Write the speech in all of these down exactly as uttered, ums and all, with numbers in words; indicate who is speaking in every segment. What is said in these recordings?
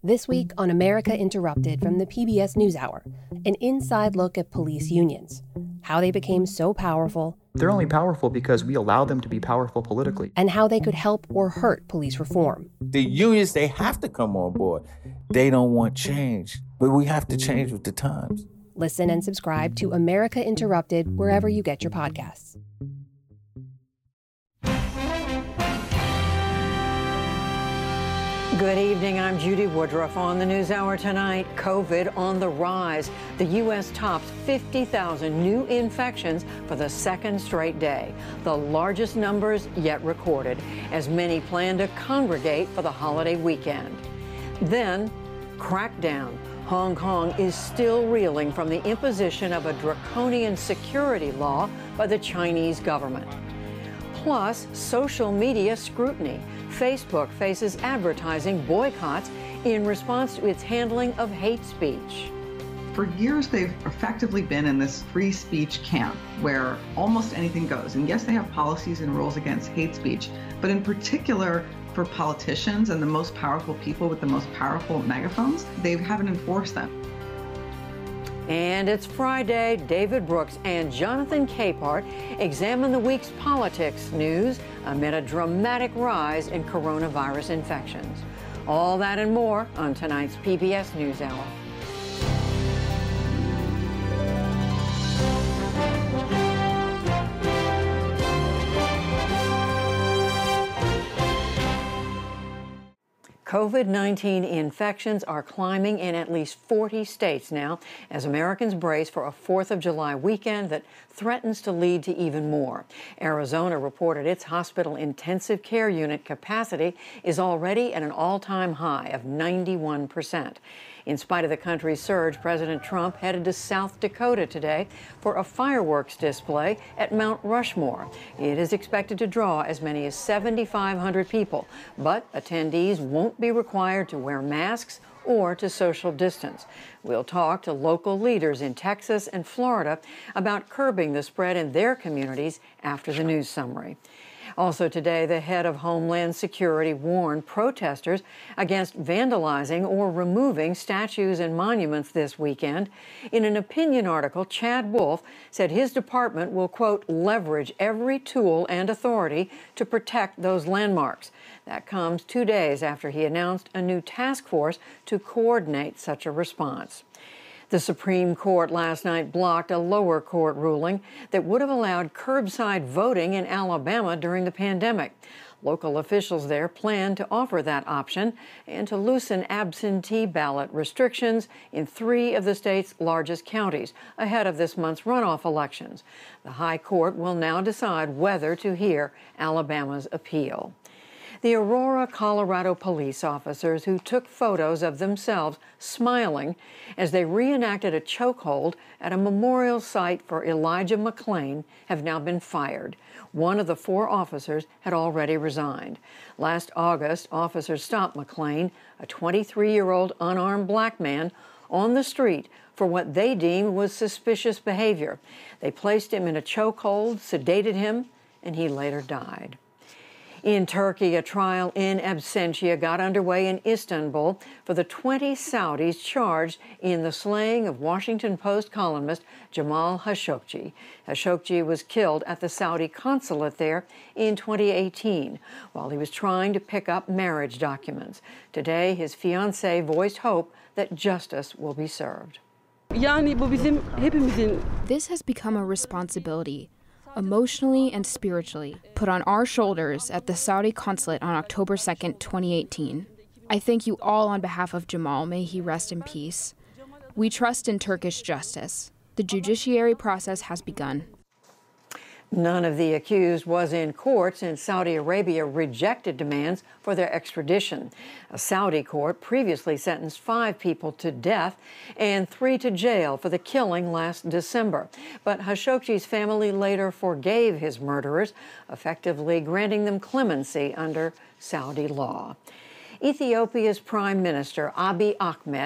Speaker 1: This week on America Interrupted from the P B S NewsHour, an inside look at police unions, how they became so powerful.
Speaker 2: They're only powerful because we allow them to be powerful politically.
Speaker 1: And how they could help or hurt police reform.
Speaker 3: The unions, they have to come on board. They don't want change, but we have to change with the times.
Speaker 1: Listen and subscribe to America Interrupted wherever you get your podcasts.
Speaker 4: Good evening, I'm Judy Woodruff. On the NewsHour tonight, COVID on the rise. The U S tops fifty thousand new infections for the second straight day, the largest numbers yet recorded, as many plan to congregate for the holiday weekend. Then, crackdown. Hong Kong is still reeling from the imposition of a draconian security law by the Chinese government. Plus, social media scrutiny. Facebook faces advertising boycotts in response to its handling of hate speech.
Speaker 5: For years, they've effectively been in this free speech camp where almost anything goes. And yes, they have policies and rules against hate speech, but in particular for politicians and the most powerful people with the most powerful megaphones, they haven't enforced them.
Speaker 4: And it's Friday. David Brooks and Jonathan Capehart examine the week's politics news amid a dramatic rise in coronavirus infections. All that and more on tonight's P B S NewsHour. COVID nineteen infections are climbing in at least forty states now as Americans brace for a fourth of July weekend that threatens to lead to even more. Arizona reported its hospital intensive care unit capacity is already at an all-time high of ninety-one percent. In spite of the country's surge, President Trump headed to South Dakota today for a fireworks display at Mount Rushmore. It is expected to draw as many as seventy-five hundred people, but attendees won't be required to wear masks or to social distance. We'll talk to local leaders in Texas and Florida about curbing the spread in their communities after the news summary. Also today, the head of Homeland Security warned protesters against vandalizing or removing statues and monuments this weekend. In an opinion article, Chad Wolf said his department will, quote, leverage every tool and authority to protect those landmarks. That comes two days after he announced a new task force to coordinate such a response. The Supreme Court last night blocked a lower court ruling that would have allowed curbside voting in Alabama during the pandemic. Local officials there plan to offer that option and to loosen absentee ballot restrictions in three of the state's largest counties ahead of this month's runoff elections. The High Court will now decide whether to hear Alabama's appeal. The Aurora, Colorado police officers who took photos of themselves smiling as they reenacted a chokehold at a memorial site for Elijah McClain have now been fired. One of the four officers had already resigned. Last August, officers stopped McClain, a twenty-three-year-old unarmed black man, on the street for what they deemed was suspicious behavior. They placed him in a chokehold, sedated him, and he later died. In Turkey, a trial in absentia got underway in Istanbul for the twenty Saudis charged in the slaying of Washington Post columnist Jamal Khashoggi. Khashoggi was killed at the Saudi consulate there in twenty eighteen while he was trying to pick up marriage documents. Today, his fiancée voiced hope that justice will be served.
Speaker 6: This has become a responsibility, emotionally and spiritually, put on our shoulders at the Saudi consulate on October second, twenty eighteen. I thank you all on behalf of Jamal. May he rest in peace. We trust in Turkish justice. The judiciary process has begun.
Speaker 4: None of the accused was in court since Saudi Arabia rejected demands for their extradition. A Saudi court previously sentenced five people to death and three to jail for the killing last December. But Khashoggi's family later forgave his murderers, effectively granting them clemency under Saudi law. Ethiopia's Prime Minister Abiy Ahmed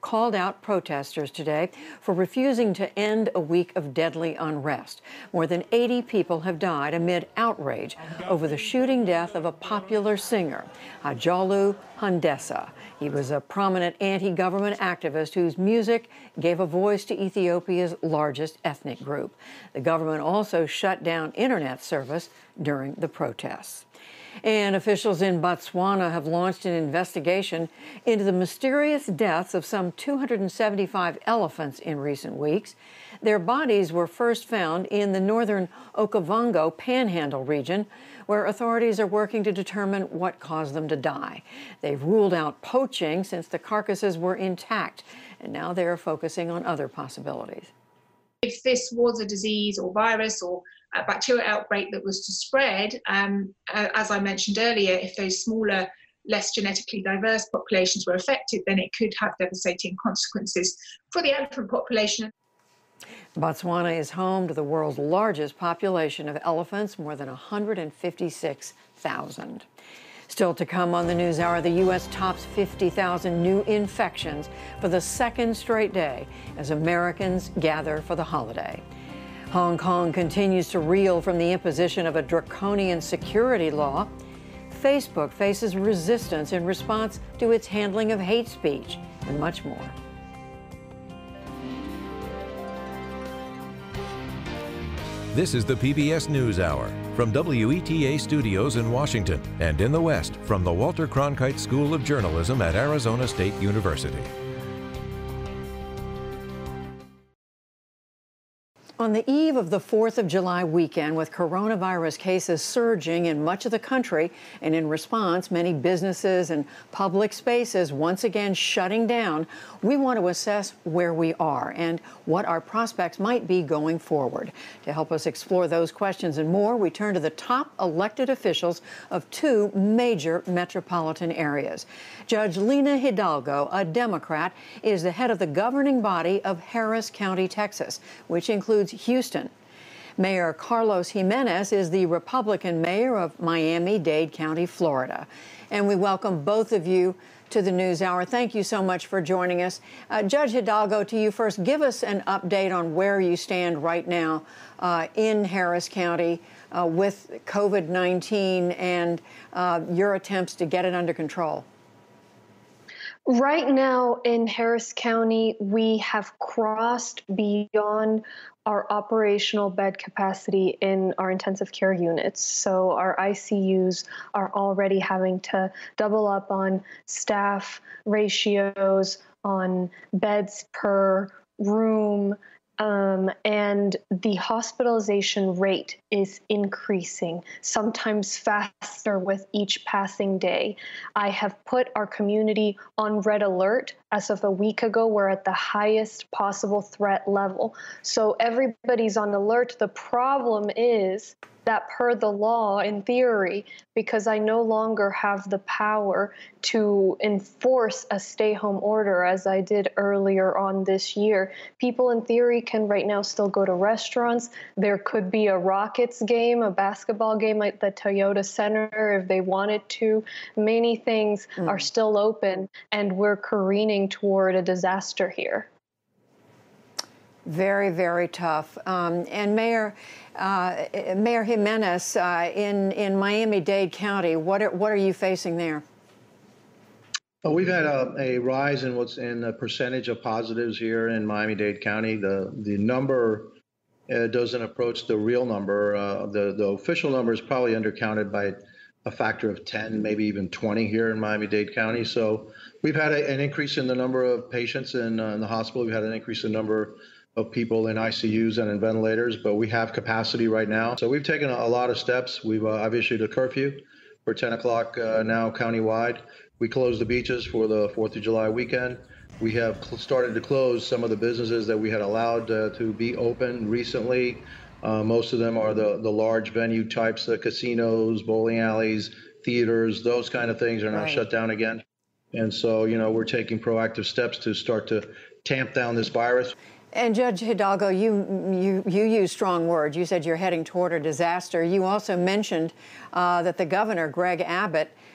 Speaker 4: called out protesters today for refusing to end a week of deadly unrest. More than eighty people have died amid outrage over the shooting death of a popular singer, Hachalu Hundessa. He was a prominent anti-government activist whose music gave a voice to Ethiopia's largest ethnic group. The government also shut down internet service during the protests. And officials in Botswana have launched an investigation into the mysterious deaths of some two hundred seventy-five elephants in recent weeks. Their bodies were first found in the northern Okavango Panhandle region, where authorities are working to determine what caused them to die. They've ruled out poaching since the carcasses were intact, and now they're focusing on other possibilities.
Speaker 7: If this was a disease or virus or a bacterial outbreak that was to spread, um, uh, as I mentioned earlier, if those smaller, less genetically diverse populations were affected, then it could have devastating consequences for the elephant population.
Speaker 4: Botswana is home to the world's largest population of elephants, more than one hundred fifty-six thousand. Still to come on the NewsHour, the U S tops fifty thousand new infections for the second straight day as Americans gather for the holiday. Hong Kong continues to reel from the imposition of a draconian security law. Facebook faces resistance in response to its handling of hate speech, and much more.
Speaker 8: This is the P B S NewsHour from W E T A Studios in Washington and in the West from the Walter Cronkite School of Journalism at Arizona State University.
Speaker 4: On the eve of the fourth of July weekend, with coronavirus cases surging in much of the country, and in response, many businesses and public spaces once again shutting down, we want to assess where we are and what our prospects might be going forward. To help us explore those questions and more, we turn to the top elected officials of two major metropolitan areas. Judge Lina Hidalgo, a Democrat, is the head of the governing body of Harris County, Texas, which includes Houston. Mayor Carlos Jimenez is the Republican mayor of Miami-Dade County, Florida. And we welcome both of you to the NewsHour. Thank you so much for joining us. Uh, Judge Hidalgo, to you first, give us an update on where you stand right now uh, in Harris County uh, with COVID nineteen and uh, your attempts to get it under control.
Speaker 9: Right now in Harris County, we have crossed beyond our operational bed capacity in our intensive care units. So our I C Us are already having to double up on staff ratios, on beds per room, Um, and the hospitalization rate is increasing, sometimes faster with each passing day. I have put our community on red alert. As of a week ago, we're at the highest possible threat level. So everybody's on alert. The problem is that per the law, in theory, because I no longer have the power to enforce a stay-home order as I did earlier on this year, people in theory can right now still go to restaurants. There could be a Rockets game, a basketball game at the Toyota Center if they wanted to. Many things mm. are still open, and we're careening toward a disaster here.
Speaker 4: Very, very tough. Um, and Mayor uh, Mayor Jimenez, uh, in in Miami-Dade County, what are, what are you facing there?
Speaker 10: Well, we've had a, a rise in what's in the percentage of positives here in Miami-Dade County. The the number uh, doesn't approach the real number. Uh, the the official number is probably undercounted by a factor of ten, maybe even twenty here in Miami-Dade County. So we've had a, an increase in the number of patients in, uh, in the hospital. We've had an increase in the number of people in I C Us and in ventilators, but we have capacity right now. So we've taken a, a lot of steps. We've uh, I've issued a curfew for ten o'clock uh, now countywide. We closed the beaches for the fourth of July weekend. We have cl- started to close some of the businesses that we had allowed uh, to be open recently. Uh, most of them are the, the large venue types, the casinos, bowling alleys, theaters, those kind of things are now right. shut down again. And so, you know, we're taking proactive steps to start to tamp down this virus.
Speaker 4: And Judge Hidalgo, you, you you use strong words. You said you're heading toward a disaster. You also mentioned uh, that the governor, Greg Abbott,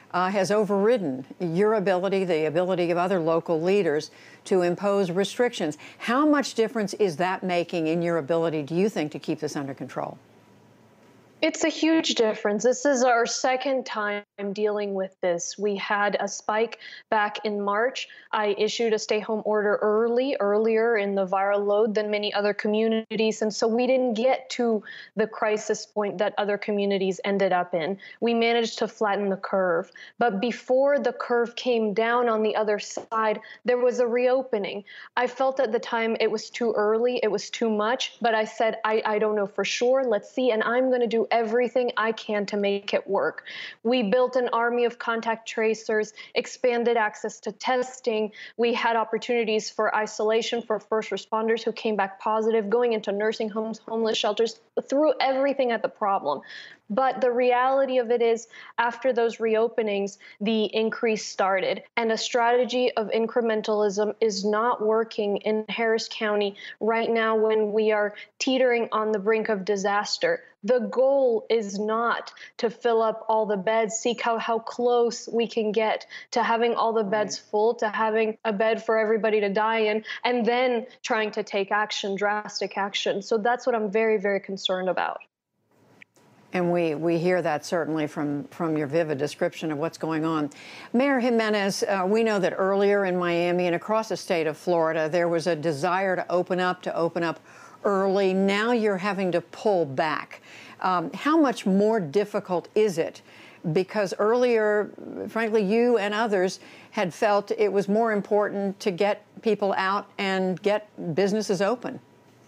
Speaker 4: uh, has overridden your ability, the ability of other local leaders to impose restrictions. How much difference is that making in your ability, do you think, to keep this under control?
Speaker 9: It's a huge difference. This is our second time dealing with this. We had a spike back in March. I issued a stay-home order early, earlier in the viral load than many other communities, and so we didn't get to the crisis point that other communities ended up in. We managed to flatten the curve. But before the curve came down on the other side, there was a reopening. I felt at the time it was too early, it was too much, but I said, I, I don't know for sure, let's see, and I'm going to do everything I can to make it work. We built an army of contact tracers, expanded access to testing. We had opportunities for isolation for first responders who came back positive, going into nursing homes, homeless shelters, threw everything at the problem. But the reality of it is, after those reopenings, the increase started. And a strategy of incrementalism is not working in Harris County right now when we are teetering on the brink of disaster. The goal is not to fill up all the beds, seek out how close we can get to having all the beds full, to having a bed for everybody to die in, and then trying to take action, drastic action. So that's what I'm very, very concerned about.
Speaker 4: And we, we hear that certainly from, from your vivid description of what's going on. Mayor Jimenez, uh, we know that earlier in Miami and across the state of Florida, there was a desire to open up, to open up early. Now you're having to pull back. Um, how much more difficult is it? Because earlier, frankly, you and others had felt it was more important to get people out and get businesses open.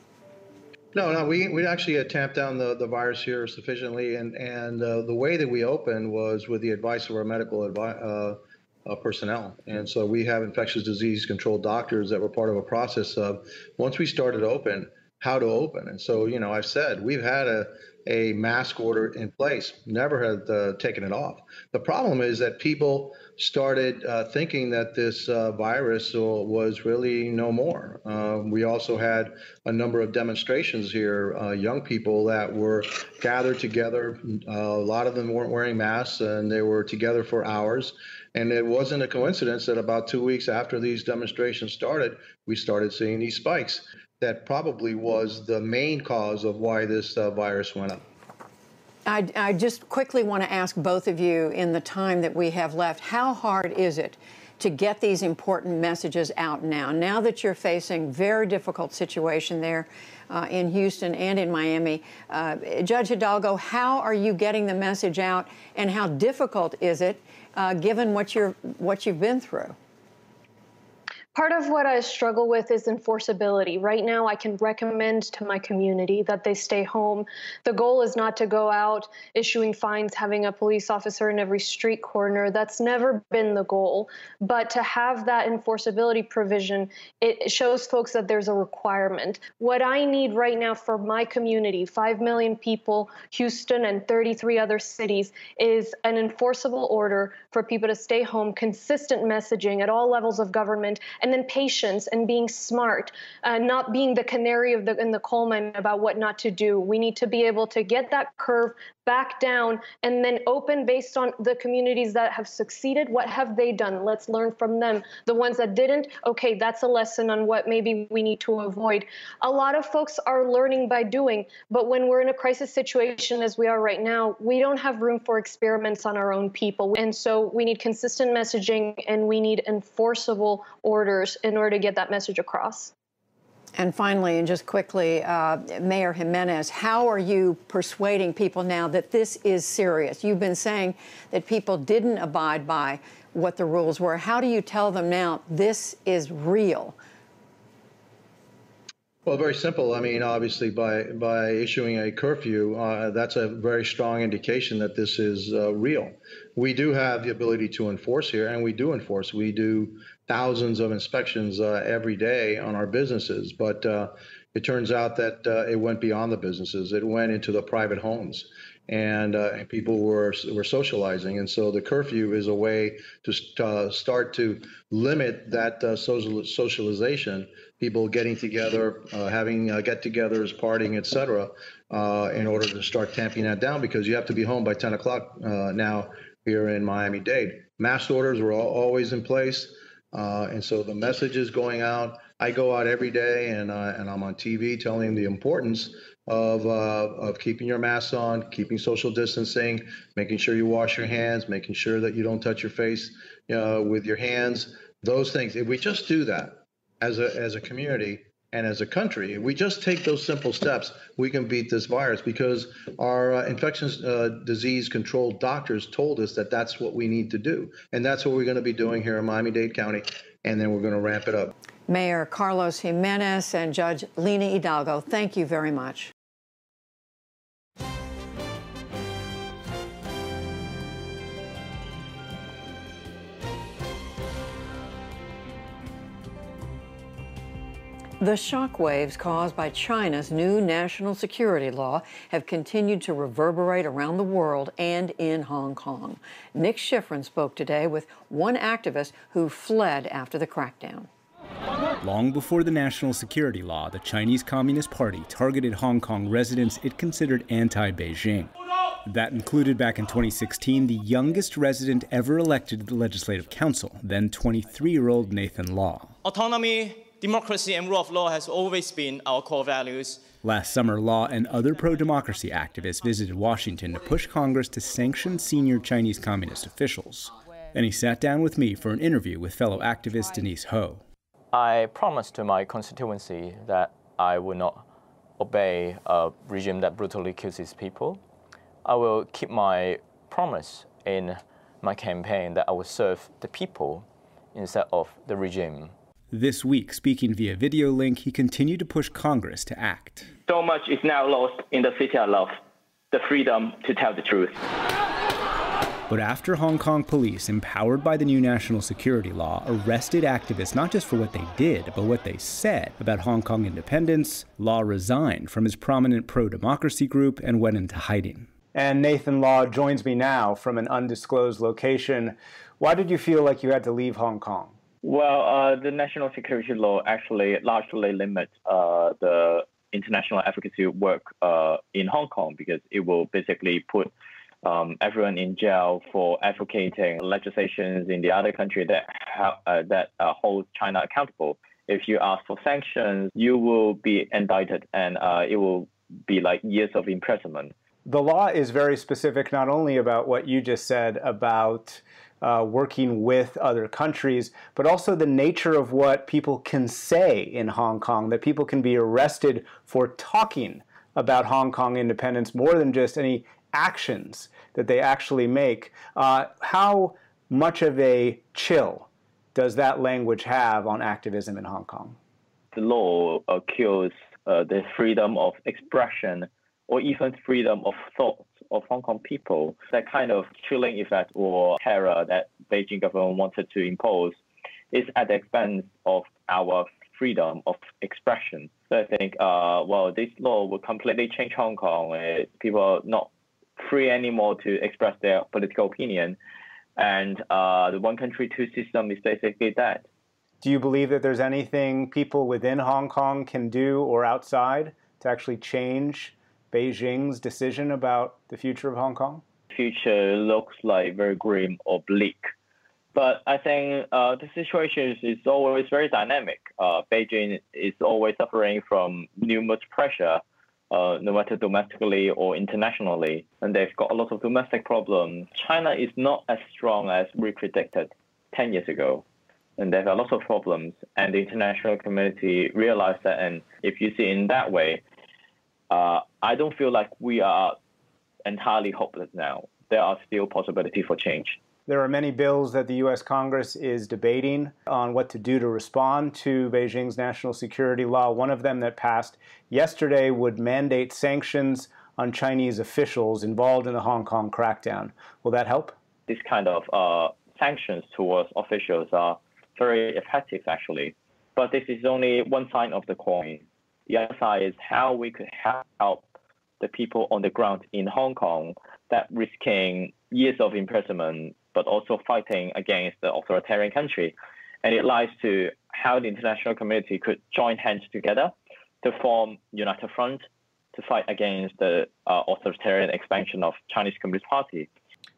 Speaker 10: No, no, we we actually had tamped down the, the virus here sufficiently, and and uh, the way that we opened was with the advice of our medical advi- uh, uh, personnel, and so we have infectious disease control doctors that were part of a process of once we started open, how to open, and so you know I've said we've had a a mask order in place, never had uh, taken it off. The problem is that people started uh, thinking that this uh, virus was really no more. Uh, we also had a number of demonstrations here, uh, young people that were gathered together. Uh, a lot of them weren't wearing masks, and they were together for hours. And it wasn't a coincidence that about two weeks after these demonstrations started, we started seeing these spikes. That probably was the main cause of why this uh, virus went up.
Speaker 4: I, I just quickly want to ask both of you in the time that we have left, how hard is it to get these important messages out now, now that you're facing very difficult situation there uh, in Houston and in Miami? Uh, Judge Hidalgo, how are you getting the message out, and how difficult is it uh, given what you're what you've been through?
Speaker 9: Part of what I struggle with is enforceability. Right now, I can recommend to my community that they stay home. The goal is not to go out issuing fines, having a police officer in every street corner. That's never been the goal. But to have that enforceability provision, it shows folks that there's a requirement. What I need right now for my community, five million people, Houston and thirty-three other cities, is an enforceable order for people to stay home, consistent messaging at all levels of government, and then patience and being smart, uh, not being the canary of the, in the coal mine about what not to do. We need to be able to get that curve back down and then open based on the communities that have succeeded. What have they done? Let's learn from them. The ones that didn't, okay, that's a lesson on what maybe we need to avoid. A lot of folks are learning by doing, but when we're in a crisis situation as we are right now, we don't have room for experiments on our own people. And so we need consistent messaging, and we need enforceable orders in order to get that message across.
Speaker 4: And finally, and just quickly, uh, Mayor Jimenez, how are you persuading people now that this is serious? You've been saying that people didn't abide by what the rules were. How do you tell them now this is real?
Speaker 10: Well, very simple. I mean, obviously, by by issuing a curfew, uh, that's a very strong indication that this is uh, real. We do have the ability to enforce here, and we do enforce. We do thousands of inspections uh, every day on our businesses, but uh, it turns out that uh, it went beyond the businesses. It went into the private homes, and uh, people were were socializing. And so the curfew is a way to uh, start to limit that uh, social socialization. People getting together, uh, having uh, get-togethers, partying, et cetera, uh, in order to start tamping that down, because you have to be home by ten o'clock uh, now here in Miami-Dade. Mask orders were all, always in place. Uh, and so the message is going out. I go out every day and uh, and I'm on T V telling the importance of uh, of keeping your mask on, keeping social distancing, making sure you wash your hands, making sure that you don't touch your face uh, with your hands. Those things. If we just do that as a as a community and as a country, if we just take those simple steps, we can beat this virus, because our uh, infectious uh, disease control doctors told us that that's what we need to do. And that's what we're going to be doing here in Miami-Dade County. And then we're going to ramp it up.
Speaker 4: Mayor Carlos Jimenez and Judge Lina Hidalgo, thank you very much. The shockwaves caused by China's new national security law have continued to reverberate around the world and in Hong Kong. Nick Schifrin spoke today with one activist who fled after the crackdown.
Speaker 11: Long before the national security law, the Chinese Communist Party targeted Hong Kong residents it considered anti-Beijing. That included, back in twenty sixteen, the youngest resident ever elected to the Legislative Council, then twenty-three-year-old Nathan Law.
Speaker 12: Autonomy, democracy, and rule of law has always been our core values.
Speaker 11: Last summer, Law and other pro-democracy activists visited Washington to push Congress to sanction senior Chinese Communist officials. And he sat down with me for an interview with fellow activist Denise Ho.
Speaker 13: I promised to my constituency that I would not obey a regime that brutally kills its people. I will keep my promise in my campaign that I will serve the people instead of the regime.
Speaker 11: This week, speaking via video link, he continued to push Congress to act.
Speaker 14: So much is now lost in the city I love, the freedom to tell the truth.
Speaker 11: But after Hong Kong police, empowered by the new national security law, arrested activists not just for what they did, but what they said about Hong Kong independence, Law resigned from his prominent pro-democracy group and went into hiding.
Speaker 15: And Nathan Law joins me now from an undisclosed location. Why did you feel like you had to leave Hong Kong?
Speaker 14: Well, uh, the national security law actually largely limits uh, the international advocacy work uh, in Hong Kong, because it will basically put um, everyone in jail for advocating legislations in the other country that ha- uh, that uh, hold China accountable. If you ask for sanctions, you will be indicted, and uh, it will be like years of imprisonment.
Speaker 15: The law is very specific not only about what you just said about Uh, working with other countries, but also the nature of what people can say in Hong Kong, that people can be arrested for talking about Hong Kong independence more than just any actions that they actually make. Uh, how much of a chill does that language have on activism in Hong Kong?
Speaker 14: The law uh, kills uh, the freedom of expression or even freedom of thought of Hong Kong people. That kind of chilling effect or terror that Beijing government wanted to impose is at the expense of our freedom of expression. So I think, uh, well, this law will completely change Hong Kong. Uh, people are not free anymore to express their political opinion. And uh, the one country, two system is basically that.
Speaker 15: Do you believe that there's anything people within Hong Kong can do or outside to actually change Beijing's decision about the future of Hong Kong?
Speaker 14: Future looks like very grim or bleak. But I think uh, the situation is, is always very dynamic. Uh, Beijing is always suffering from numerous pressure, uh, no matter domestically or internationally. And they've got a lot of domestic problems. China is not as strong as we predicted ten years ago. And they have a lot of problems. And the international community realized that. And if you see it in that way, Uh, I don't feel like we are entirely hopeless now. There are still possibilities for change.
Speaker 15: There are many bills that the U S Congress is debating on what to do to respond to Beijing's national security law. One of them that passed yesterday would mandate sanctions on Chinese officials involved in the Hong Kong crackdown. Will that help?
Speaker 14: This kind of uh, sanctions towards officials are very effective, actually. But this is only one side of the coin. The other side is how we could help the people on the ground in Hong Kong that risking years of imprisonment, but also fighting against the authoritarian country. And it lies to how the international community could join hands together to form united front to fight against the uh, authoritarian expansion of Chinese Communist Party.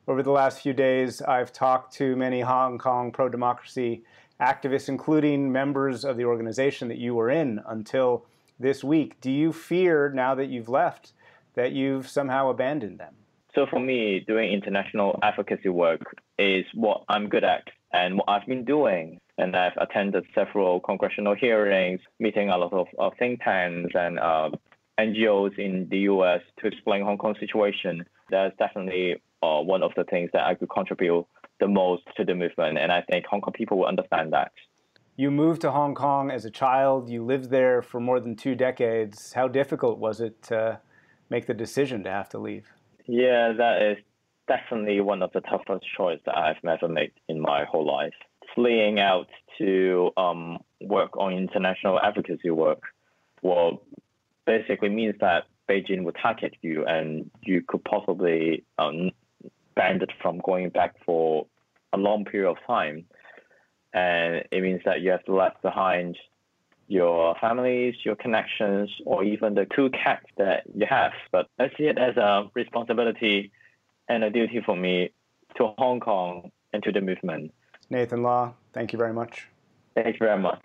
Speaker 15: Over the last few days, I've talked to many Hong Kong pro-democracy activists, including members of the organization that you were in until this week. Do you fear, now that you've left, that you've somehow abandoned them?
Speaker 14: So for me, doing international advocacy work is what I'm good at and what I've been doing. And I've attended several congressional hearings, meeting a lot of uh, think tanks and uh, N G Os in the U S to explain Hong Kong's situation. That's definitely uh, one of the things that I could contribute the most to the movement. And I think Hong Kong people will understand that.
Speaker 15: You moved to Hong Kong as a child. You lived there for more than two decades. How difficult was it to make the decision to have to leave?
Speaker 14: Yeah, that is definitely one of the toughest choices that I've ever made in my whole life. Fleeing out to um, work on international advocacy work, well, basically means that Beijing would target you and you could possibly um, banned from going back for a long period of time. And it means that you have to left behind your families, your connections, or even the two cats that you have. But I see it as a responsibility and a duty for me to Hong Kong and to the movement.
Speaker 15: Nathan Law, thank you very much.
Speaker 14: Thank you very much.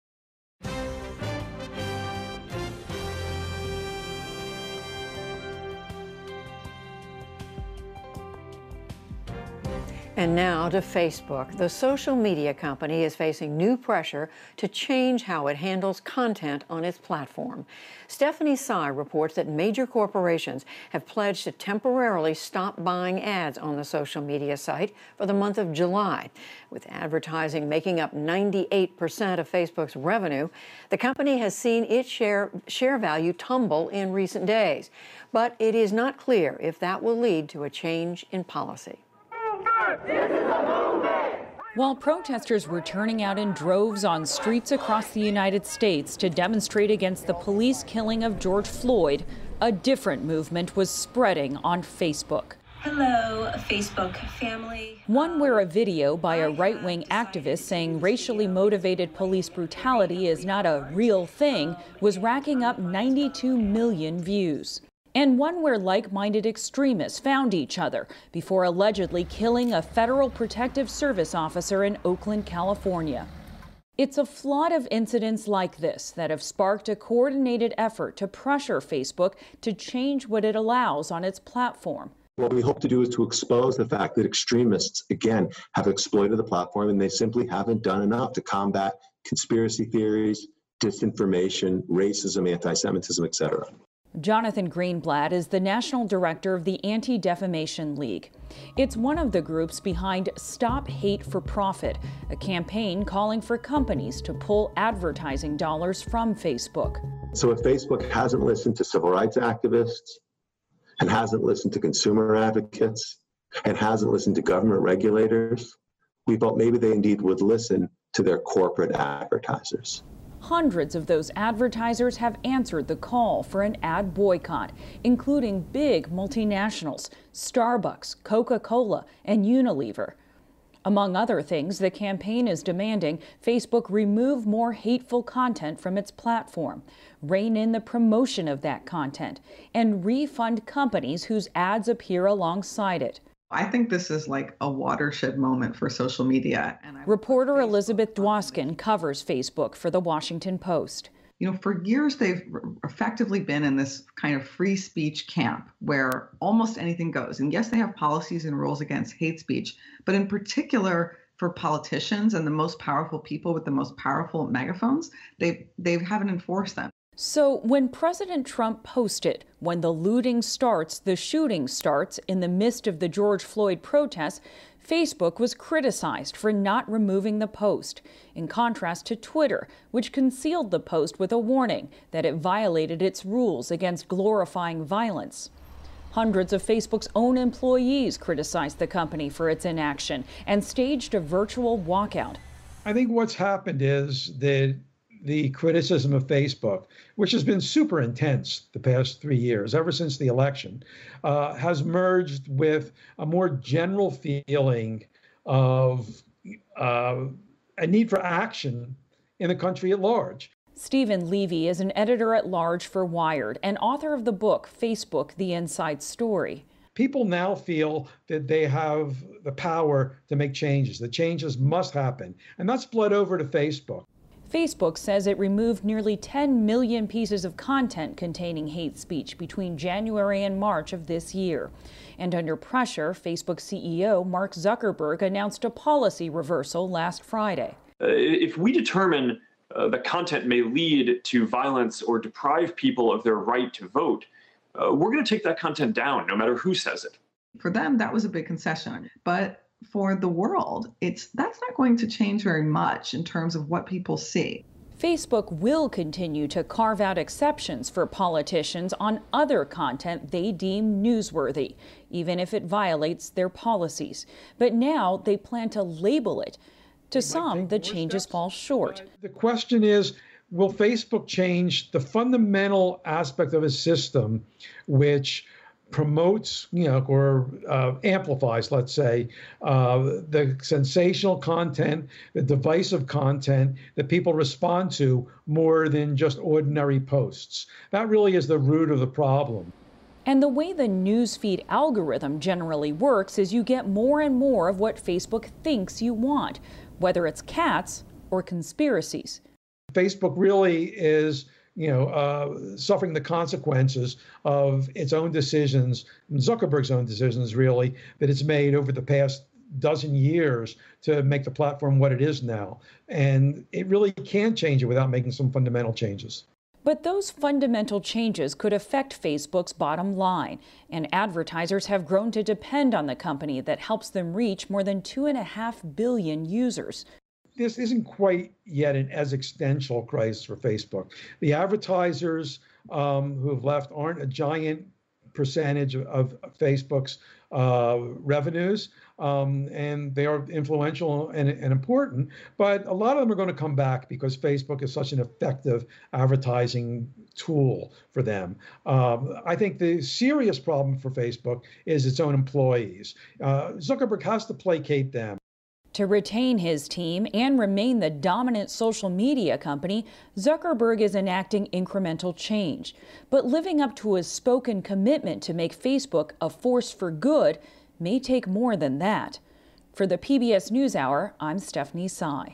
Speaker 4: And now to Facebook. The social media company is facing new pressure to change how it handles content on its platform. Stephanie Tsai reports that major corporations have pledged to temporarily stop buying ads on the social media site for the month of July. With advertising making up ninety-eight percent of Facebook's revenue, the company has seen its share, share value tumble in recent days. But it is not clear if that will lead to a change in policy.
Speaker 16: While protesters were turning out in droves on streets across the United States to demonstrate against the police killing of George Floyd, a different movement was spreading on Facebook.
Speaker 17: Hello, Facebook family.
Speaker 16: One where a video by a right-wing activist saying racially motivated police brutality is not a real thing was racking up ninety-two million views. And one where like-minded extremists found each other before allegedly killing a Federal Protective Service officer in Oakland, California. It's a flood of incidents like this that have sparked a coordinated effort to pressure Facebook to change what it allows on its platform.
Speaker 18: What we hope to do is to expose the fact that extremists, again, have exploited the platform and they simply haven't done enough to combat conspiracy theories, disinformation, racism, anti-Semitism, et cetera.
Speaker 16: Jonathan Greenblatt is the national director of the Anti-Defamation League. It's one of the groups behind Stop Hate for Profit, a campaign calling for companies to pull advertising dollars from Facebook.
Speaker 18: So if Facebook hasn't listened to civil rights activists, and hasn't listened to consumer advocates, and hasn't listened to government regulators, we thought maybe they indeed would listen to their corporate advertisers.
Speaker 16: Hundreds of those advertisers have answered the call for an ad boycott, including big multinationals, Starbucks, Coca-Cola, and Unilever. Among other things, the campaign is demanding Facebook remove more hateful content from its platform, rein in the promotion of that content, and refund companies whose ads appear alongside it.
Speaker 5: I think this is like a watershed moment for social media. And
Speaker 16: Reporter Elizabeth Dwoskin covers Facebook for The Washington Post.
Speaker 5: You know, for years, they've effectively been in this kind of free speech camp where almost anything goes. And yes, they have policies and rules against hate speech, but in particular for politicians and the most powerful people with the most powerful megaphones, they, they haven't enforced them.
Speaker 16: So when President Trump posted, "When the looting starts, the shooting starts," in the midst of the George Floyd protests, Facebook was criticized for not removing the post, in contrast to Twitter, which concealed the post with a warning that it violated its rules against glorifying violence. Hundreds of Facebook's own employees criticized the company for its inaction and staged a virtual walkout.
Speaker 19: I think what's happened is that the criticism of Facebook, which has been super intense the past three years, ever since the election, uh, has merged with a more general feeling of uh, a need for action in the country at large.
Speaker 16: Stephen Levy is an editor-at-large for Wired and author of the book Facebook: The Inside Story.
Speaker 19: people now feel that they have the power to make changes. The changes must happen. And that's bled over to Facebook.
Speaker 16: Facebook says it removed nearly ten million pieces of content containing hate speech between January and March of this year. And under pressure, Facebook C E O Mark Zuckerberg announced a policy reversal last Friday.
Speaker 20: Uh, if we determine uh, the content may lead to violence or deprive people of their right to vote, uh, we're going to take that content down, no matter who says it.
Speaker 5: For them, that was a big concession. But for the world, it's that's not going to change very much in terms of what people see.
Speaker 16: Facebook will continue to carve out exceptions for politicians on other content they deem newsworthy, even if it violates their policies. But now they plan to label it. To some, the changes fall short.
Speaker 19: The question is, will Facebook change the fundamental aspect of a system which promotes, you know, or uh, amplifies, let's say, uh, the sensational content, the divisive content that people respond to more than just ordinary posts? That really is the root of the problem.
Speaker 16: And the way the newsfeed algorithm generally works is you get more and more of what Facebook thinks you want, whether it's cats or conspiracies.
Speaker 19: Facebook really is, you know, uh, suffering the consequences of its own decisions, Zuckerberg's own decisions, really, that it's made over the past dozen years to make the platform what it is now. And it really can't change it without making some fundamental changes.
Speaker 16: But those fundamental changes could affect Facebook's bottom line, and advertisers have grown to depend on the company that helps them reach more than two and a half billion users.
Speaker 19: This isn't quite yet an existential crisis for Facebook. The advertisers um, who have left aren't a giant percentage of, of Facebook's uh, revenues, um, and they are influential and, and important, but a lot of them are going to come back because Facebook is such an effective advertising tool for them. Um, I think the serious problem for Facebook is its own employees. Uh, Zuckerberg has to placate them.
Speaker 16: To retain his team and remain the dominant social media company, Zuckerberg is enacting incremental change. But living up to his spoken commitment to make Facebook a force for good may take more than that. For the P B S NewsHour, I'm Stephanie Tsai.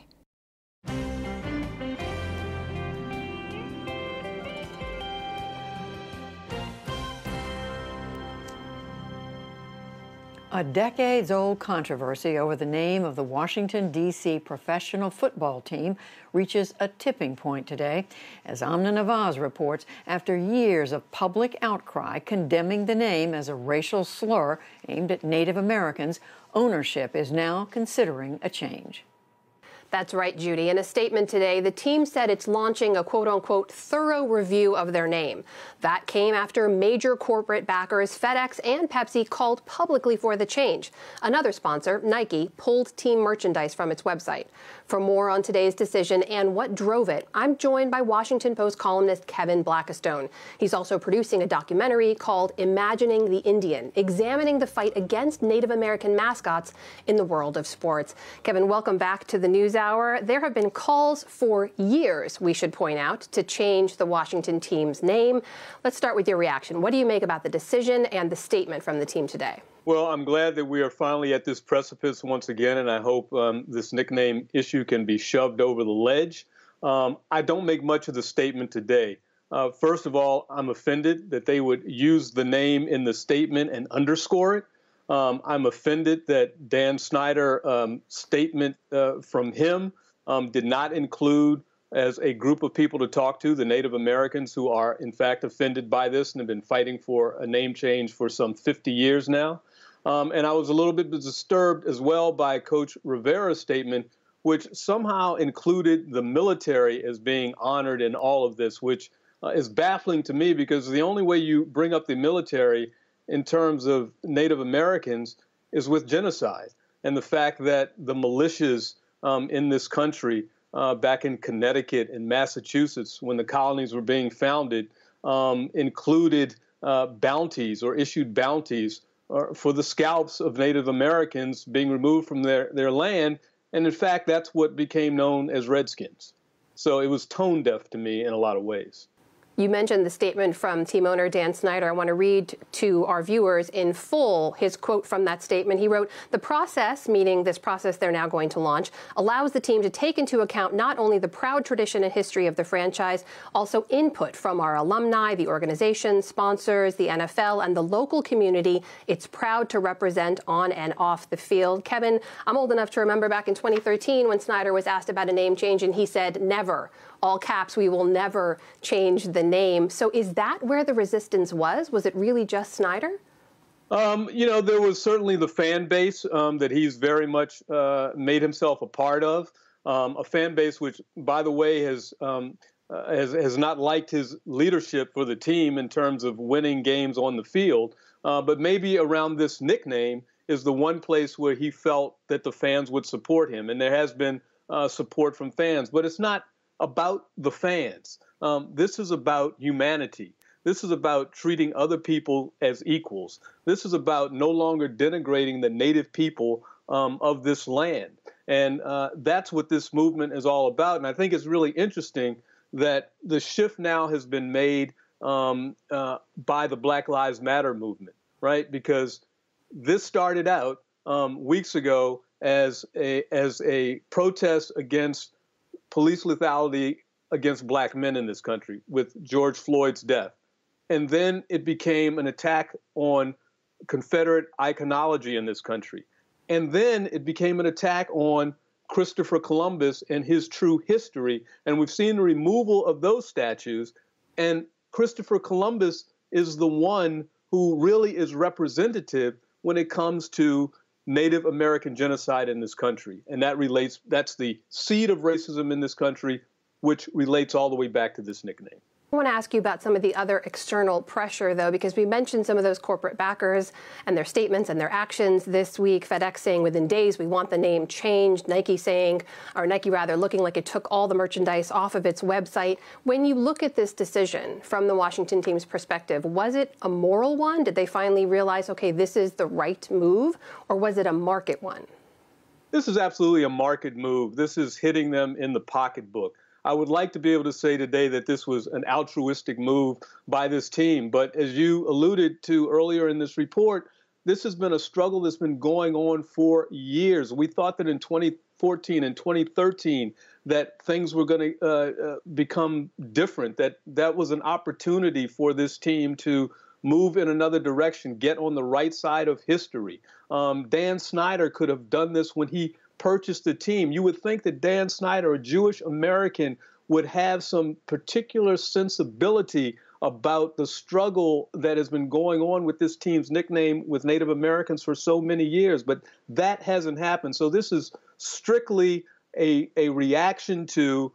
Speaker 4: A decades-old controversy over the name of the Washington, D C professional football team reaches a tipping point today. As Amna Nawaz reports, after years of public outcry condemning the name as a racial slur aimed at Native Americans, ownership is now considering a change.
Speaker 1: That's right, Judy. In a statement today, the team said it's launching a quote-unquote thorough review of their name. That came after major corporate backers FedEx and Pepsi called publicly for the change. Another sponsor, Nike, pulled team merchandise from its website. For more on today's decision and what drove it, I'm joined by Washington Post columnist Kevin Blackistone. He's also producing a documentary called Imagining the Indian, examining the fight against Native American mascots in the world of sports. Kevin, welcome back to the NewsHour. There have been calls for years, we should point out, to change the Washington team's name. Let's start with your reaction. What do you make about the decision and the statement from the team today?
Speaker 21: Well, I'm glad that we are finally at this precipice once again, and I hope um, this nickname issue can be shoved over the ledge. Um, I don't make much of the statement today. Uh, first of all, I'm offended that they would use the name in the statement and underscore it. Um, I'm offended that Dan Snyder's um, statement uh, from him um, did not include as a group of people to talk to the Native Americans who are, in fact, offended by this and have been fighting for a name change for some fifty years now. Um, and I was a little bit disturbed as well by Coach Rivera's statement, which somehow included the military as being honored in all of this, which uh, is baffling to me because the only way you bring up the military in terms of Native Americans is with genocide. And the fact that the militias um, in this country uh, back in Connecticut and Massachusetts, when the colonies were being founded, um, included uh, bounties or issued bounties uh, for the scalps of Native Americans being removed from their, their land. And in fact, that's what became known as Redskins. So it was tone deaf to me in a lot of ways.
Speaker 1: You mentioned the statement from team owner Dan Snyder. I want to read to our viewers in full his quote from that statement. He wrote, "The process," meaning this process they're now going to launch, "allows the team to take into account not only the proud tradition and history of the franchise, also input from our alumni, the organization, sponsors, the N F L, and the local community it's proud to represent on and off the field." Kevin, I'm old enough to remember back in twenty thirteen when Snyder was asked about a name change, and he said, "Never." All caps, "We will never change the name." So is that where the resistance was? Was it really just Snyder?
Speaker 21: Um, you know, there was certainly the fan base um, that he's very much uh, made himself a part of, um, a fan base which, by the way, has, um, uh, has has not liked his leadership for the team in terms of winning games on the field. Uh, but maybe around this nickname is the one place where he felt that the fans would support him. And there has been uh, support from fans, but it's not about the fans. Um, this is about humanity. This is about treating other people as equals. This is about no longer denigrating the native people um, of this land. And uh, that's what this movement is all about. And I think it's really interesting that the shift now has been made um, uh, by the Black Lives Matter movement, right? Because this started out um, weeks ago as a, as a protest against police lethality against black men in this country with George Floyd's death. And then it became an attack on Confederate iconology in this country. And then it became an attack on Christopher Columbus and his true history. And we've seen the removal of those statues. And Christopher Columbus is the one who really is representative when it comes to Native American genocide in this country. And that relates, that's the seed of racism in this country, which relates all the way back to this nickname.
Speaker 1: I want to ask you about some of the other external pressure, though, because we mentioned some of those corporate backers and their statements and their actions this week. FedEx saying within days, we want the name changed. Nike saying, or Nike rather, looking like it took all the merchandise off of its website. When you look at this decision from the Washington team's perspective, was it a moral one? Did they finally realize, okay, this is the right move, or was it a market one?
Speaker 21: This is absolutely a market move. This is hitting them in the pocketbook. I would like to be able to say today that this was an altruistic move by this team. But as you alluded to earlier in this report, this has been a struggle that's been going on for years. We thought that in twenty fourteen and twenty thirteen that things were going to uh, uh, become different, that that was an opportunity for this team to move in another direction, get on the right side of history. Um, Dan Snyder could have done this when he purchased the team. You would think that Dan Snyder, a Jewish American, would have some particular sensibility about the struggle that has been going on with this team's nickname with Native Americans for so many years, but that hasn't happened. So this is strictly a, a reaction to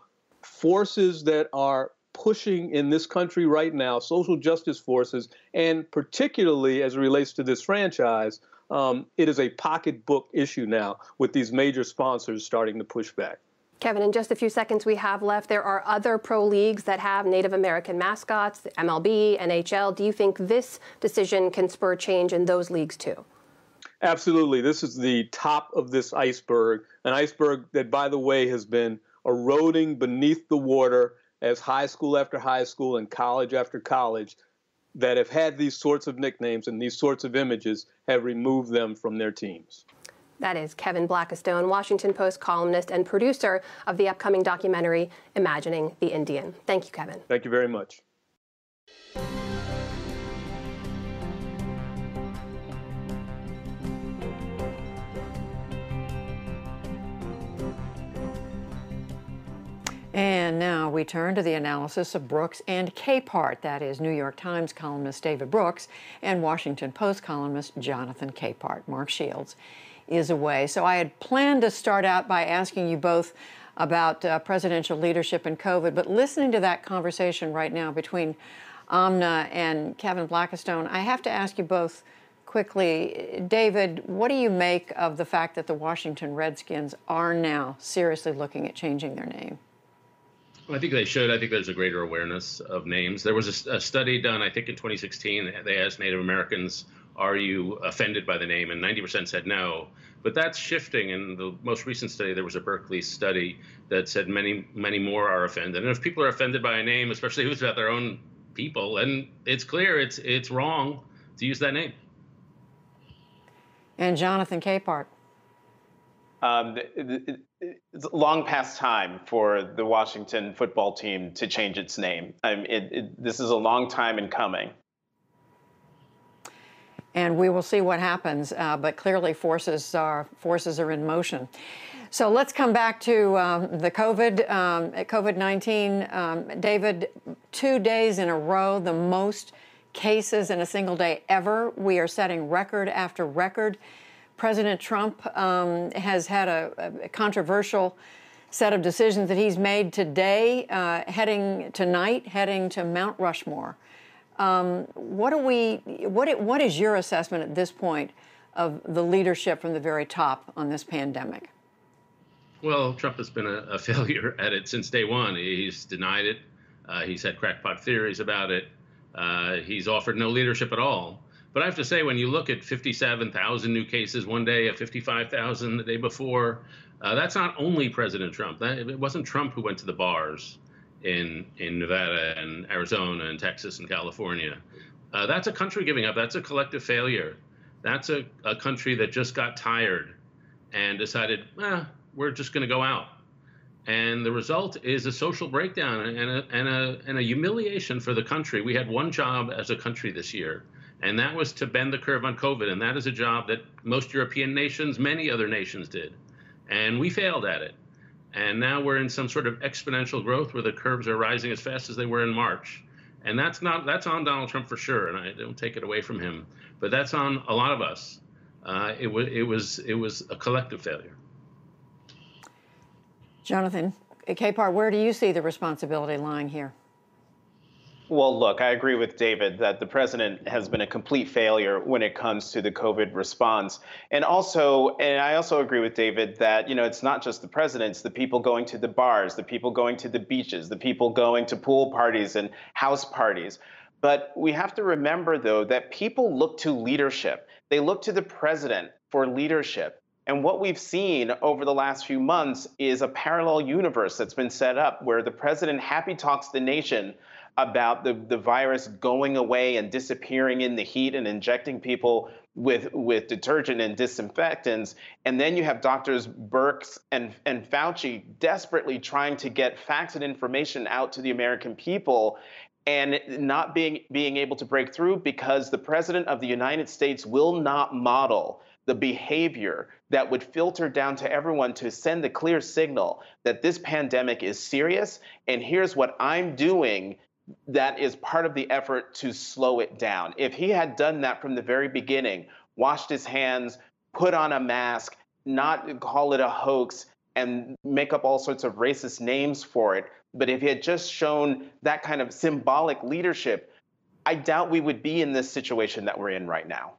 Speaker 21: forces that are pushing in this country right now, social justice forces, and particularly as it relates to this franchise, Um, it is a pocketbook issue now with these major sponsors starting to push back.
Speaker 1: Kevin, in just a few seconds we have left, there are other pro leagues that have Native American mascots, the M L B, N H L. Do you think this decision can spur change in those leagues too?
Speaker 21: Absolutely. This is the top of this iceberg, an iceberg that, by the way, has been eroding beneath the water as high school after high school and college after college that have had these sorts of nicknames and these sorts of images have removed them from their teams.
Speaker 1: That is Kevin Blackistone, Washington Post columnist and producer of the upcoming documentary, Imagining the Indian. Thank you, Kevin.
Speaker 21: Thank you very much.
Speaker 4: And now we turn to the analysis of Brooks and Capehart. That is New York Times columnist David Brooks and Washington Post columnist Jonathan Capehart. Mark Shields is away. So I had planned to start out by asking you both about uh, presidential leadership and COVID, but listening to that conversation right now between Amna and Kevin Blackistone, I have to ask you both quickly. David, what do you make of the fact that the Washington Redskins are now seriously looking at changing their name?
Speaker 2: I think they should. I think there's a greater awareness of names. There was a, a study done, I think, in twenty sixteen. They asked Native Americans, are you offended by the name? And ninety percent said no. But that's shifting. In the most recent study, there was a Berkeley study that said many, many more are offended. And if people are offended by a name, especially if it's about their own people, and it's clear it's it's wrong to use that name.
Speaker 4: And Jonathan Capehart.
Speaker 3: Um, it's long past time for the Washington football team to change its name. Um, it, it, this is a long time in coming.
Speaker 4: And we will see what happens, uh, but clearly forces are, forces are in motion. So let's come back to um, the COVID, um, COVID nineteen. Um, David, two days in a row, the most cases in a single day ever. We are setting record after record. President Trump um, has had a, a controversial set of decisions that he's made today, uh, heading tonight, heading to Mount Rushmore. Um, what do we? What? What is your assessment at this point of the leadership from the very top on this pandemic?
Speaker 2: Well, Trump has been a, a failure at it since day one. He's denied it. Uh, he's had crackpot theories about it. Uh, he's offered no leadership at all. But I have to say, when you look at fifty-seven thousand new cases one day, at fifty-five thousand the day before, uh, that's not only President Trump. That, it wasn't Trump who went to the bars in in Nevada and Arizona and Texas and California. Uh, that's a country giving up. That's a collective failure. That's a, a country that just got tired and decided, eh, we're just going to go out. And the result is a social breakdown and a, and, a, and a humiliation for the country. We had one job as a country this year, and that was to bend the curve on COVID. And that is a job that most European nations, many other nations did. And we failed at it. And now we're in some sort of exponential growth where the curves are rising as fast as they were in March. And that's not that's on Donald Trump for sure, and I don't take it away from him. But that's on a lot of us. Uh, it was it was it was a collective failure.
Speaker 4: Jonathan Capehart, where do you see the responsibility lying here?
Speaker 3: Well, look, I agree with David that the president has been a complete failure when it comes to the COVID response. And also, and I also agree with David that, you know, it's not just the president, it's the people going to the bars, the people going to the beaches, the people going to pool parties and house parties. But we have to remember, though, that people look to leadership. They look to the president for leadership. And what we've seen over the last few months is a parallel universe that's been set up where the president happy talks the nation about the, the virus going away and disappearing in the heat and injecting people with, with detergent and disinfectants. And then you have doctors Birx and, and Fauci desperately trying to get facts and information out to the American people and not being, being able to break through because the president of the United States will not model the behavior that would filter down to everyone to send the clear signal that this pandemic is serious. And here's what I'm doing that is part of the effort to slow it down. If he had done that from the very beginning, washed his hands, put on a mask, not call it a hoax, and make up all sorts of racist names for it, but if he had just shown that kind of symbolic leadership, I doubt we would be in this situation that we're in right now.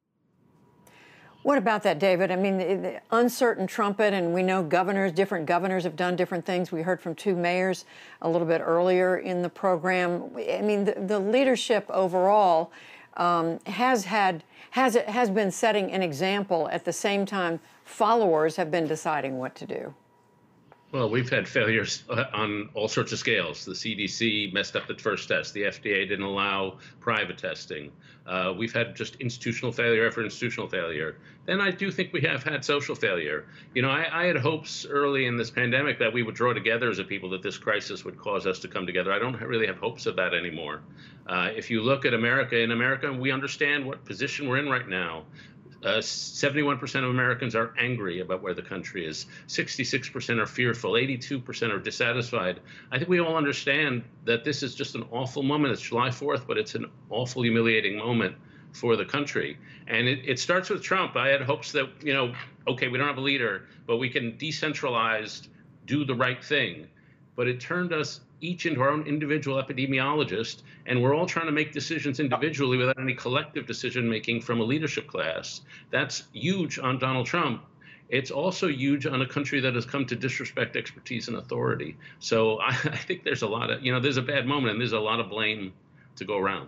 Speaker 4: What about that, David? I mean, the, the uncertain trumpet, and we know governors, different governors have done different things. We heard from two mayors a little bit earlier in the program. I mean, the, the leadership overall um, has had has has been setting an example. At the same time, followers have been deciding what to do.
Speaker 2: Well, we've had failures on all sorts of scales. The C D C messed up the first test. The F D A didn't allow private testing. Uh, we've had just institutional failure after institutional failure. Then I do think we have had social failure. You know, I, I had hopes early in this pandemic that we would draw together as a people, that this crisis would cause us to come together. I don't really have hopes of that anymore. Uh, if you look at America, in America, we understand what position we're in right now. Uh, seventy-one percent of Americans are angry about where the country is. sixty-six percent are fearful. eighty-two percent are dissatisfied. I think we all understand that this is just an awful moment. It's July fourth, but it's an awful, humiliating moment for the country. And it, it starts with Trump. I had hopes that, you know, okay, we don't have a leader, but we can decentralize, do the right thing. But it turned us each into our own individual epidemiologist, and we're all trying to make decisions individually without any collective decision-making from a leadership class. That's huge on Donald Trump. It's also huge on a country that has come to disrespect expertise and authority. So I, I think there's a lot of, you know, there's a bad moment, and there's a lot of blame to go around.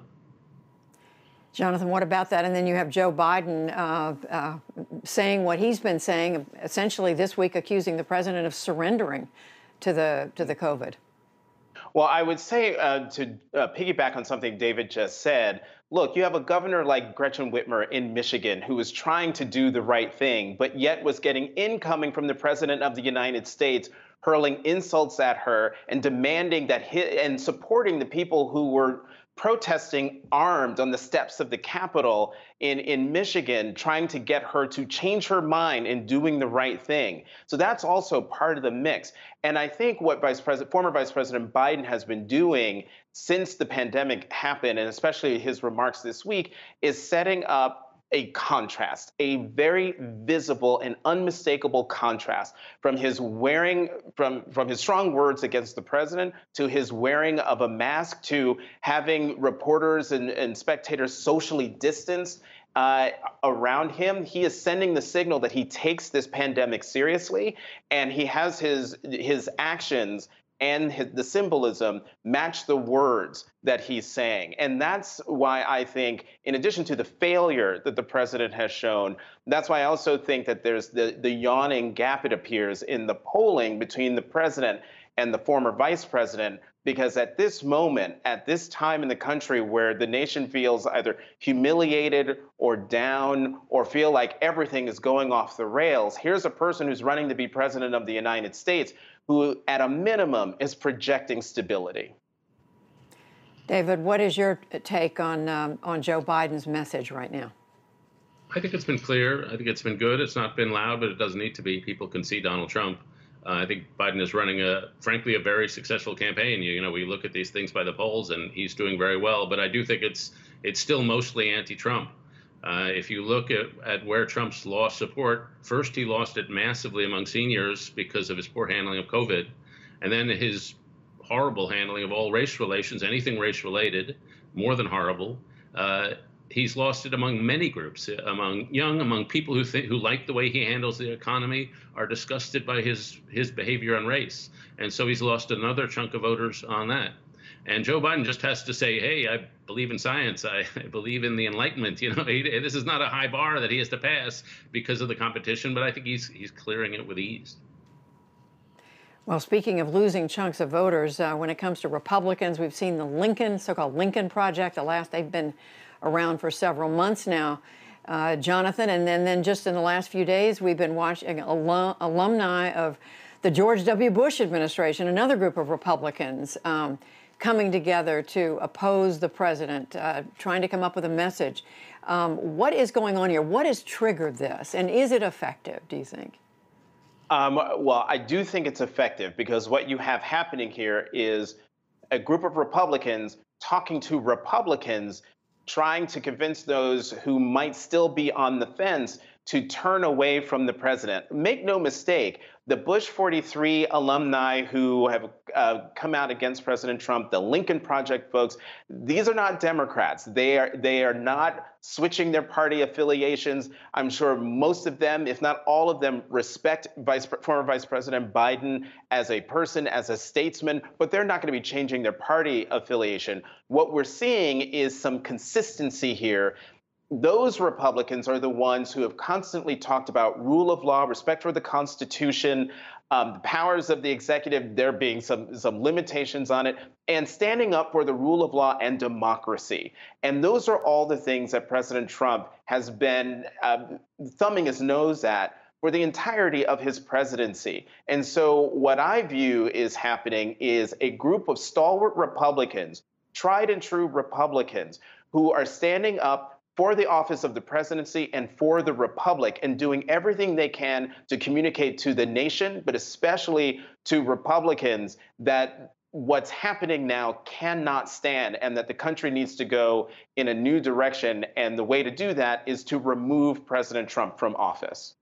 Speaker 4: Jonathan, what about that? And then you have Joe Biden uh, uh, saying what he's been saying, essentially this week accusing the president of surrendering to the to the COVID.
Speaker 3: Well, I would say uh, to uh, piggyback on something David just said, look, you have a governor like Gretchen Whitmer in Michigan who was trying to do the right thing, but yet was getting incoming from the president of the United States, hurling insults at her and demanding that he, and supporting the people who were protesting armed on the steps of the Capitol in, in Michigan, trying to get her to change her mind in doing the right thing. So that's also part of the mix. And I think what Vice President, former Vice President Biden has been doing since the pandemic happened, and especially his remarks this week, is setting up a contrast, a very visible and unmistakable contrast from his wearing, from, from his strong words against the president to his wearing of a mask to having reporters and, and spectators socially distanced uh, around him. He is sending the signal that he takes this pandemic seriously, and he has his, his actions and his, the symbolism match the words that he's saying. And that's why I think, in addition to the failure that the president has shown, that's why I also think that there's the, the yawning gap, it appears, in the polling between the president and the former vice president, because at this moment, at this time in the country where the nation feels either humiliated or down or feel like everything is going off the rails, here's a person who's running to be president of the United States who, at a minimum, is projecting stability.
Speaker 4: David, what is your take on um, on Joe Biden's message right now?
Speaker 2: I think it's been clear. I think it's been good. It's not been loud, but it doesn't need to be. People can see Donald Trump. Uh, I think Biden is running a, frankly, a very successful campaign. You, you know, we look at these things by the polls, and he's doing very well. But I do think it's it's still mostly anti-Trump. Uh, if you look at, at where Trump's lost support, first he lost it massively among seniors because of his poor handling of COVID, and then his horrible handling of all race relations, anything race-related, more than horrible. Uh, he's lost it among many groups, among young, among people who think, who like the way he handles the economy, are disgusted by his his behavior on race, and so he's lost another chunk of voters on that. And Joe Biden just has to say, hey, I believe in science. I, I believe in the Enlightenment. You know, he, this is not a high bar that he has to pass because of the competition, but I think he's he's clearing it with ease.
Speaker 4: Well, speaking of losing chunks of voters, uh, when it comes to Republicans, we've seen the Lincoln, so-called Lincoln Project. The last, they've been around for several months now, uh, Jonathan. And then, then just in the last few days, we've been watching alum, alumni of the George W. Bush administration, another group of Republicans, um, coming together to oppose the president, uh, trying to come up with a message. Um, what is going on here? What has triggered this? And is it effective, do you think?
Speaker 3: Um, well, I do think it's effective because what you have happening here is a group of Republicans talking to Republicans, trying to convince those who might still be on the fence to turn away from the president. Make no mistake, the Bush forty-three alumni who have uh, come out against President Trump, the Lincoln Project folks, these are not Democrats. They are they are not switching their party affiliations. I'm sure most of them, if not all of them, respect Vice, former Vice President Biden as a person, as a statesman, but they're not going to be changing their party affiliation. What we're seeing is some consistency here. Those Republicans are the ones who have constantly talked about rule of law, respect for the Constitution, um, the powers of the executive, there being some, some limitations on it, and standing up for the rule of law and democracy. And those are all the things that President Trump has been uh, thumbing his nose at for the entirety of his presidency. And so what I view is happening is a group of stalwart Republicans, tried and true Republicans, who are standing up for the office of the presidency and for the republic, and doing everything they can to communicate to the nation, but especially to Republicans, that what's happening now cannot stand and that the country needs to go in a new direction. And the way to do that is to remove President Trump from office.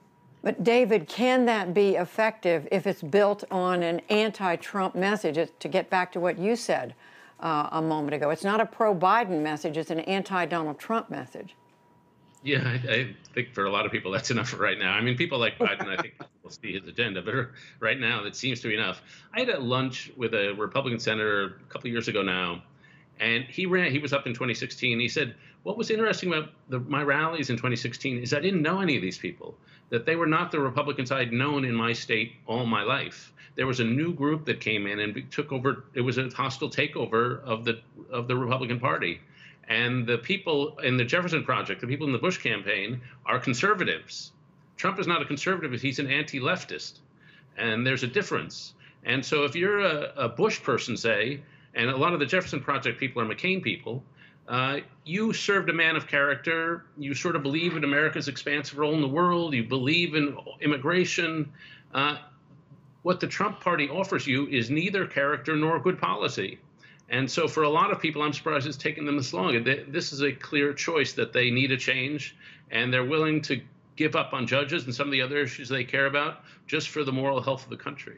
Speaker 4: But David, can that be effective if it's built on an anti-Trump message? To get back to what you said Uh, a moment ago. It's not a pro-Biden message, it's an anti-Donald Trump message.
Speaker 2: Yeah, I, I think for a lot of people that's enough for right now. I mean, people like Biden, I think will see his agenda, but right now that seems to be enough. I had a lunch with a Republican senator a couple of years ago now, and he ran, he was up in twenty sixteen. He said, What was interesting about the, my rallies in twenty sixteen is I didn't know any of these people, that they were not the Republicans I'd known in my state all my life. There was a new group that came in and took over. It was a hostile takeover of the of the Republican Party. And the people in the Jefferson Project, the people in the Bush campaign, are conservatives. Trump is not a conservative. He's an anti-leftist. And there's a difference. And so if you're a, a Bush person, say, and a lot of the Jefferson Project people are McCain people, uh, you served a man of character. You sort of believe in America's expansive role in the world. You believe in immigration. Uh, what the Trump party offers you is neither character nor good policy. And so for a lot of people, I'm surprised it's taken them this long. This is a clear choice that they need a change, and they're willing to give up on judges and some of the other issues they care about just for the moral health of the country.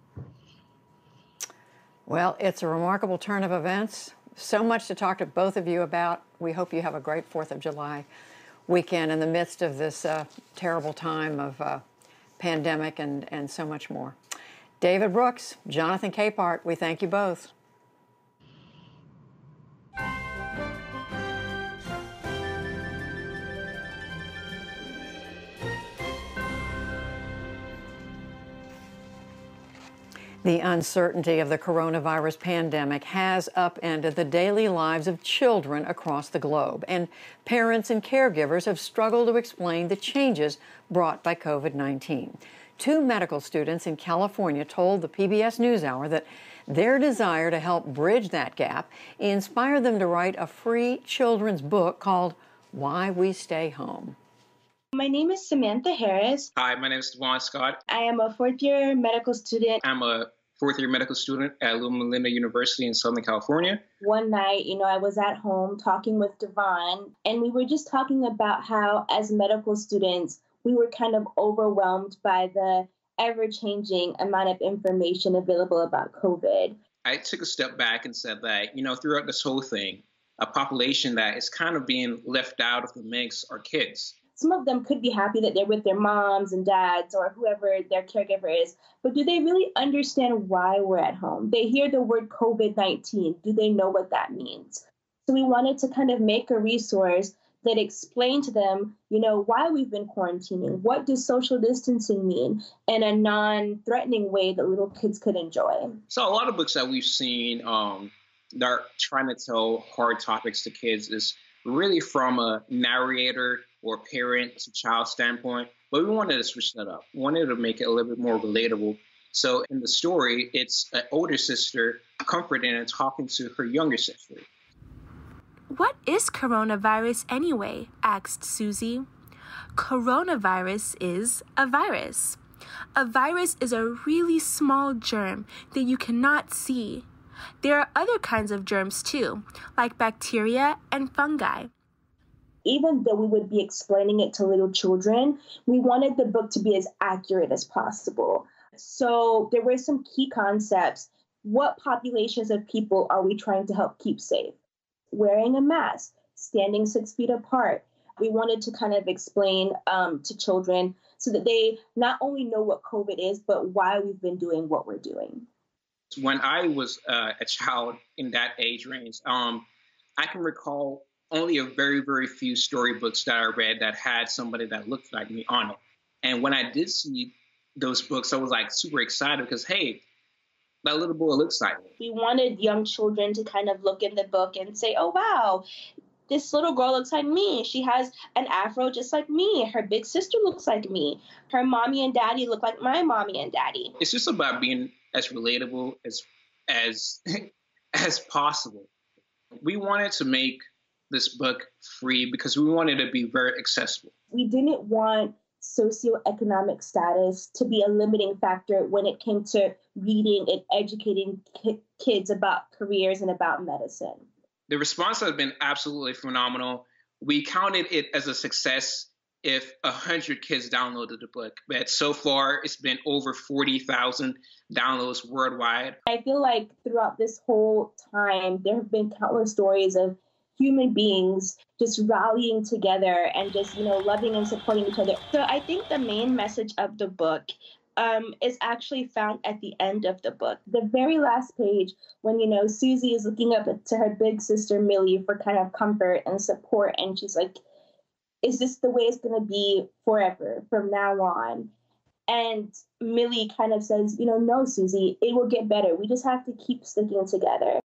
Speaker 4: Well, it's a remarkable turn of events. So much to talk to both of you about. We hope you have a great fourth of July weekend in the midst of this uh, terrible time of uh, pandemic and, and so much more. David Brooks, Jonathan Capehart, we thank you both. The uncertainty of the coronavirus pandemic has upended the daily lives of children across the globe, and parents and caregivers have struggled to explain the changes brought by COVID nineteen. Two medical students in California told the P B S NewsHour that their desire to help bridge that gap inspired them to write a free children's book called Why We Stay Home.
Speaker 6: My name is Samantha Harris.
Speaker 22: Hi, my name is Devon Scott.
Speaker 6: I am a fourth year medical student.
Speaker 22: I'm a fourth year medical student at Loma Linda University in Southern California.
Speaker 6: One night, you know, I was at home talking with Devon, and we were just talking about how, as medical students, we were kind of overwhelmed by the ever-changing amount of information available about COVID.
Speaker 22: I took a step back and said that, you know, throughout this whole thing, a population that is kind of being left out of the mix are kids.
Speaker 6: Some of them could be happy that they're with their moms and dads or whoever their caregiver is, but do they really understand why we're at home? They hear the word COVID nineteen. Do they know what that means? So we wanted to kind of make a resource that explained to them, you know, why we've been quarantining. What does social distancing mean in a non-threatening way that little kids could enjoy?
Speaker 22: So a lot of books that we've seen um, that are trying to tell hard topics to kids is really from a narrator or parent to child standpoint, but we wanted to switch that up. We wanted to make it a little bit more relatable. So in the story, it's an older sister comforting and talking to her younger sister.
Speaker 23: What is coronavirus anyway? Asked Susie. Coronavirus is a virus. A virus is a really small germ that you cannot see. There are other kinds of germs too, like bacteria and fungi.
Speaker 6: Even though we would be explaining it to little children, we wanted the book to be as accurate as possible. So there were some key concepts. What populations of people are we trying to help keep safe? Wearing a mask, standing six feet apart. We wanted to kind of explain um, to children so that they not only know what COVID is, but why we've been doing what we're doing.
Speaker 22: When I was uh, a child in that age range, um, I can recall only a very, very few storybooks that I read that had somebody that looked like me on it. And when I did see those books, I was like super excited because, hey, that little boy looks like me.
Speaker 6: We wanted young children to kind of look in the book and say, oh, wow, this little girl looks like me. She has an afro just like me. Her big sister looks like me. Her mommy and daddy look like my mommy and daddy.
Speaker 22: It's just about being as relatable as as as possible. We wanted to make this book free because we wanted it to be very accessible.
Speaker 6: We didn't want socioeconomic status to be a limiting factor when it came to reading and educating ki- kids about careers and about medicine.
Speaker 22: The response has been absolutely phenomenal. We counted it as a success if one hundred kids downloaded the book. But so far, it's been over forty thousand downloads worldwide.
Speaker 6: I feel like throughout this whole time, there have been countless stories of human beings just rallying together and just, you know, loving and supporting each other. So I think the main message of the book um, is actually found at the end of the book. The very last page, when, you know, Susie is looking up to her big sister, Millie, for kind of comfort and support. And she's like, is this the way it's going to be forever from now on? And Millie kind of says, you know, no, Susie, it will get better. We just have to keep sticking together.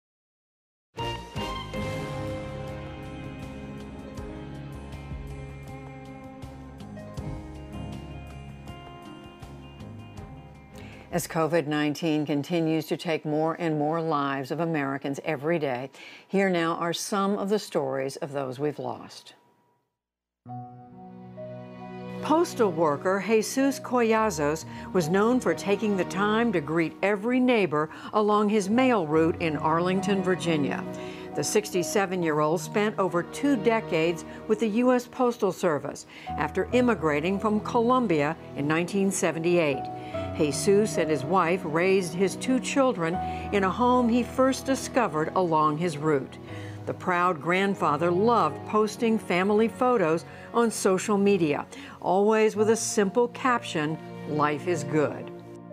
Speaker 4: As COVID nineteen continues to take more and more lives of Americans every day, here now are some of the stories of those we've lost. Postal worker Jesus Collazos was known for taking the time to greet every neighbor along his mail route in Arlington, Virginia. The sixty-seven-year-old spent over two decades with the U S Postal Service after immigrating from Colombia in nineteen seventy-eight. Jesus and his wife raised his two children in a home he first discovered along his route. The proud grandfather loved posting family photos on social media, always with a simple caption, "Life is good."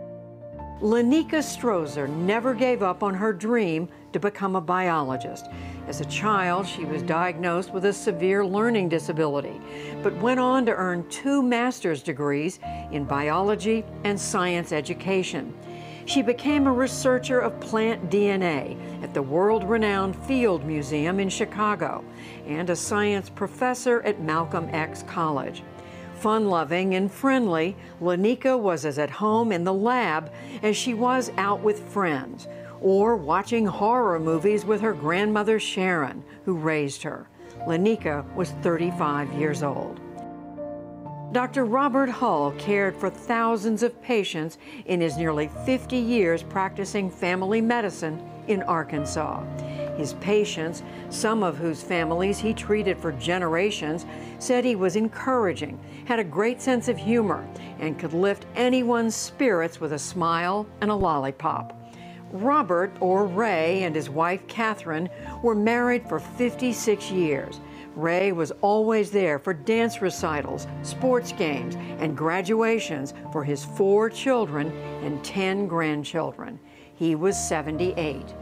Speaker 4: Lenika Strozer never gave up on her dream to become a biologist. As a child, she was diagnosed with a severe learning disability, but went on to earn two master's degrees in biology and science education. She became a researcher of plant D N A at the world-renowned Field Museum in Chicago and a science professor at Malcolm X College. Fun-loving and friendly, Lenika was as at home in the lab as she was out with friends, or watching horror movies with her grandmother Sharon, who raised her. Lenika was thirty-five years old. Doctor Robert Hull cared for thousands of patients in his nearly fifty years practicing family medicine in Arkansas. His patients, some of whose families he treated for generations, said he was encouraging, had a great sense of humor, and could lift anyone's spirits with a smile and a lollipop. Robert, or Ray, and his wife Catherine were married for fifty-six years. Ray was always there for dance recitals, sports games, and graduations for his four children and ten grandchildren. He was seventy-eight.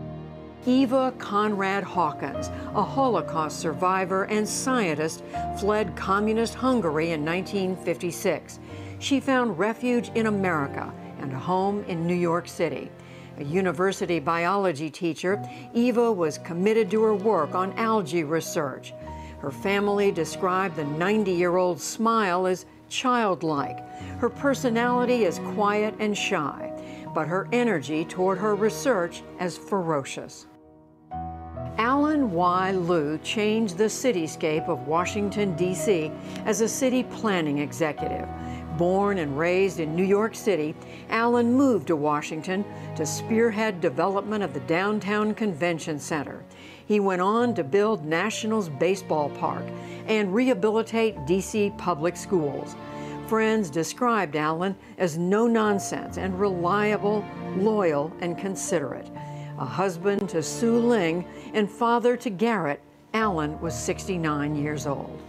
Speaker 4: Eva Conrad Hawkins, a Holocaust survivor and scientist, fled communist Hungary in nineteen fifty-six. She found refuge in America and a home in New York City. A university biology teacher, Eva was committed to her work on algae research. Her family described the ninety-year-old smile as childlike. Her personality as quiet and shy, but her energy toward her research as ferocious. Alan Y. Liu changed the cityscape of Washington, D C as a city planning executive. Born and raised in New York City, Alan moved to Washington to spearhead development of the downtown convention center. He went on to build Nationals Baseball Park and rehabilitate D C public schools. Friends described Alan as no-nonsense and reliable, loyal, and considerate. A husband to Sue Ling and father to Garrett, Alan was sixty-nine years old.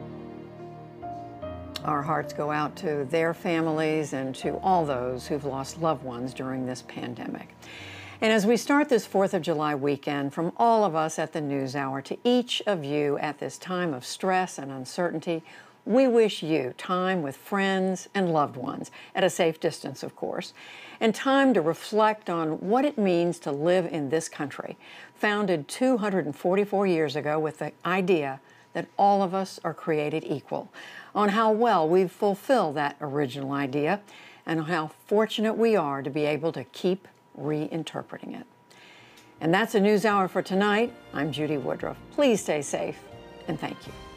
Speaker 4: Our hearts go out to their families and to all those who've lost loved ones during this pandemic. And as we start this fourth of July weekend, from all of us at the NewsHour to each of you at this time of stress and uncertainty, we wish you time with friends and loved ones, at a safe distance, of course, and time to reflect on what it means to live in this country, founded two hundred forty-four years ago with the idea that all of us are created equal, on how well we've fulfilled that original idea, and on how fortunate we are to be able to keep reinterpreting it. And that's a NewsHour for tonight. I'm Judy Woodruff. Please stay safe, and thank you.